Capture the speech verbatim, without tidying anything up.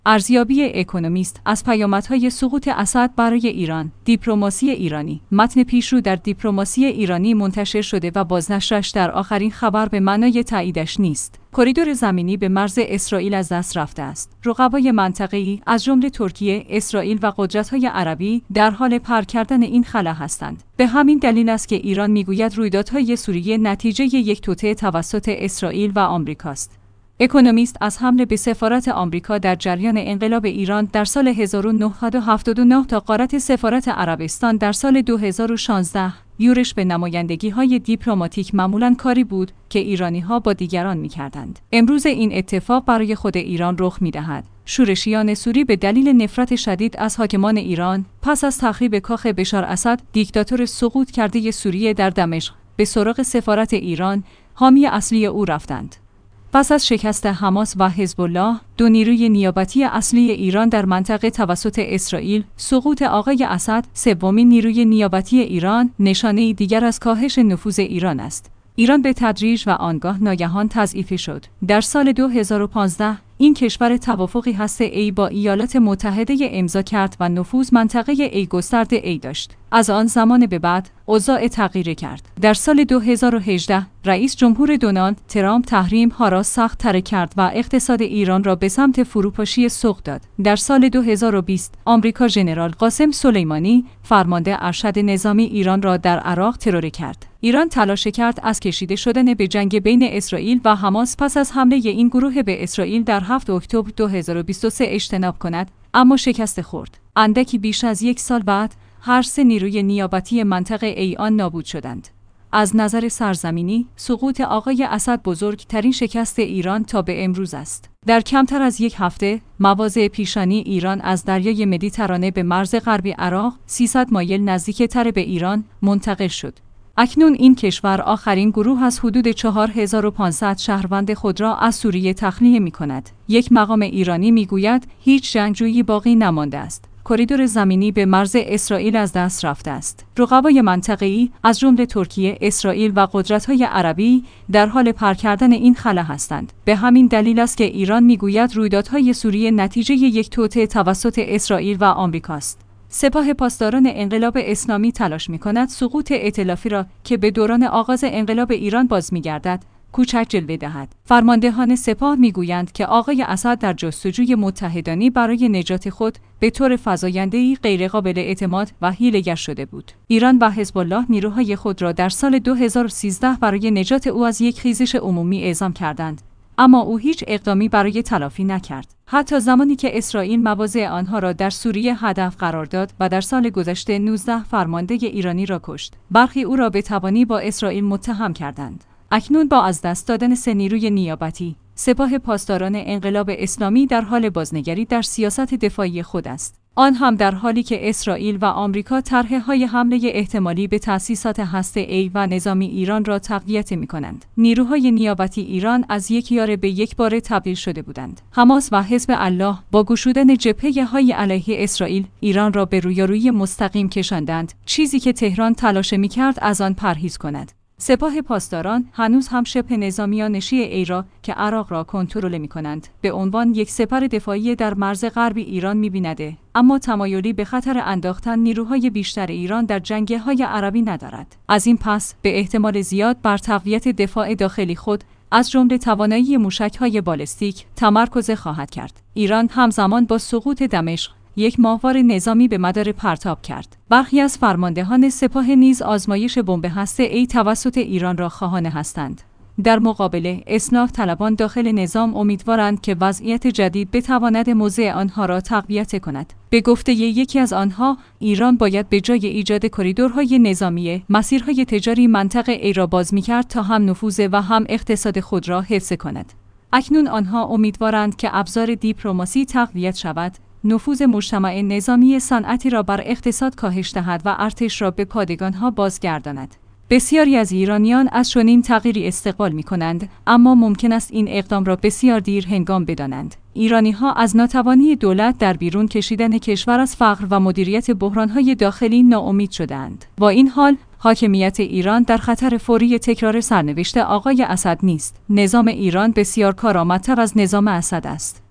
ارزیابی اکونومیست از پیامدهای سقوط اسد برای ایران. دیپلماسی ایرانی. متن پیشرو در دیپلماسی ایرانی منتشر شده و بازنشرش در آخرین خبر به معنای تاییدش نیست. کریدور زمینی به مرز اسرائیل از دست رفته است. رقبای منطقه‌ای از جمله ترکیه، اسرائیل و قدرت‌های عربی در حال پر کردن این خلا هستند. به همین دلیل است که ایران میگوید رویدادهای سوریه نتیجه یک توطئه توسط اسرائیل و آمریکاست. اکونومیست از حمله به سفارت آمریکا در جریان انقلاب ایران در سال هزار و نهصد و هفتاد و نه تا غارت سفارت عربستان در سال دو هزار و شانزده، یورش به نمایندگی‌های دیپلماتیک معمولاً کاری بود که ایرانی‌ها با دیگران می‌کردند. امروز این اتفاق برای خود ایران رخ می‌دهد. شورشیان سوری به دلیل نفرت شدید از حاکمان ایران پس از تخریب کاخ بشار اسد، دیکتاتور سقوط کرده سوریه در دمشق، به سراغ سفارت ایران، حامی اصلی او رفتند. پس از شکست حماس و حزب الله، دو نیروی نیابتی اصلی ایران در منطقه توسط اسرائیل، سقوط آقای اسد، سومین نیروی نیابتی ایران، نشانه‌ای دیگر از کاهش نفوذ ایران است. ایران به تدریج و آنگاه ناگهان تضعیف شد. در سال دو هزار و پانزده این کشور توافقی هسته‌ای با ایالات متحده امضا کرد و نفوذ منطقه ای گسترده ای داشت. از آن زمان به بعد اوضاع تغییر کرد. در سال دو هزار و هجده رئیس جمهور دونالد ترامپ تحریم ها را سخت تر کرد و اقتصاد ایران را به سمت فروپاشی سوق داد. در سال دو هزار و بیست آمریکا ژنرال قاسم سلیمانی فرمانده ارشد نظامی ایران را در عراق ترور کرد. ایران تلاش کرد از کشیده شدن به جنگ بین اسرائیل و حماس پس از حمله این گروه به اسرائیل در هفتم اکتبر دو هزار و بیست و سه اجتناب کند، اما شکست خورد. اندکی بیش از یک سال بعد هر سه نیروی نیابتی منطقه ای آن نابود شدند. از نظر سرزمینی، سقوط آقای اسد بزرگترین شکست ایران تا به امروز است. در کمتر از یک هفته، مواضع پیشانی ایران از دریای مدیترانه به مرز غربی عراق، سیصد مایل نزدیکتر به ایران منتقل شد. اکنون این کشور آخرین گروه از حدود چهار هزار و پانصد شهروند خود را از سوریه تخلیه می کند. یک مقام ایرانی می گوید هیچ جنگجویی باقی نمانده است. کریدور زمینی به مرز اسرائیل از دست رفته است. رقبای منطقه‌ای از جمله ترکیه، اسرائیل و قدرت‌های عربی در حال پر کردن این خلا هستند. به همین دلیل است که ایران می‌گوید رویدادهای سوریه نتیجه یک توطئه توسط اسرائیل و آمریکاست. سپاه پاسداران انقلاب اسلامی تلاش می‌کند سقوط ائتلافی را که به دوران آغاز انقلاب ایران باز می‌گردد، کوچک جلوه دهد. فرماندهان سپاه میگویند که آقای اسد در جستجوی متحدانی برای نجات خود به طور فزاینده‌ای غیرقابل اعتماد و حیله‌گر شده بود. ایران و حزب الله نیروهای خود را در سال دو هزار و سیزده برای نجات او از یک خیزش عمومی اعزام کردند، اما او هیچ اقدامی برای تلافی نکرد. حتی زمانی که اسرائیل مواضع آنها را در سوریه هدف قرار داد و در سال گذشته نوزده فرمانده ایرانی را کشت، برخی او را به تبانی با اسرائیل متهم کردند. اکنون با از دست دادن سه نیروی نیابتی، سپاه پاسداران انقلاب اسلامی در حال بازنگری در سیاست دفاعی خود است. آن هم در حالی که اسرائیل و آمریکا طرح‌های حمله احتمالی به تأسیسات هسته‌ای و نظامی ایران را تقویت می‌کنند. نیروهای نیابتی ایران از یک یاره به یک باره تبدیل شده بودند. حماس و حزب الله با گشودن جبهه‌های علیه اسرائیل ایران را به رویارویی مستقیم کشاندند، چیزی که تهران تلاش می‌کرد از آن پرهیز کند. سپاه پاسداران هنوز هم شبه نظامیان شیعه ای را که عراق را کنترل می‌کنند به عنوان یک سپر دفاعی در مرز غربی ایران می‌بیند، اما تمایلی به خطر انداختن نیروهای بیشتر ایران در جنگه‌های عربی ندارد. از این پس به احتمال زیاد بر تقویت دفاع داخلی خود از جمله توانایی موشک‌های بالستیک تمرکز خواهد کرد. ایران همزمان با سقوط دمشق یک ماهوار نظامی به مدار پرتاب کرد. برخی از فرماندهان سپاه نیز آزمایش بمب هسته‌ای توسط ایران را خواهان هستند. در مقابل، اصلاح طلبان داخل نظام امیدوارند که وضعیت جدید بتواند موضع آنها را تقویت کند. به گفته یکی از آنها، ایران باید به جای ایجاد کریدورهای نظامی، مسیرهای تجاری منطقه ای را باز می‌کرد تا هم نفوذ و هم اقتصاد خود را حفظ کند. اکنون آنها امیدوارند که ابزار دیپلماسی تقویت شود، نفوذ مجتمع نظامی صنعتی را بر اقتصاد کاهش دهد و ارتش را به پادگانها بازگرداند. بسیاری از ایرانیان از چنین تغییری استقبال می‌کنند، اما ممکن است این اقدام را بسیار دیر هنگام بدانند. ایرانی‌ها از ناتوانی دولت در بیرون کشیدن کشور از فقر و مدیریت بحران‌های داخلی ناامید شدند. با این حال، حاکمیت ایران در خطر فوری تکرار سرنوشت آقای اسد نیست. نظام ایران بسیار کارآمدتر از نظام اسد است.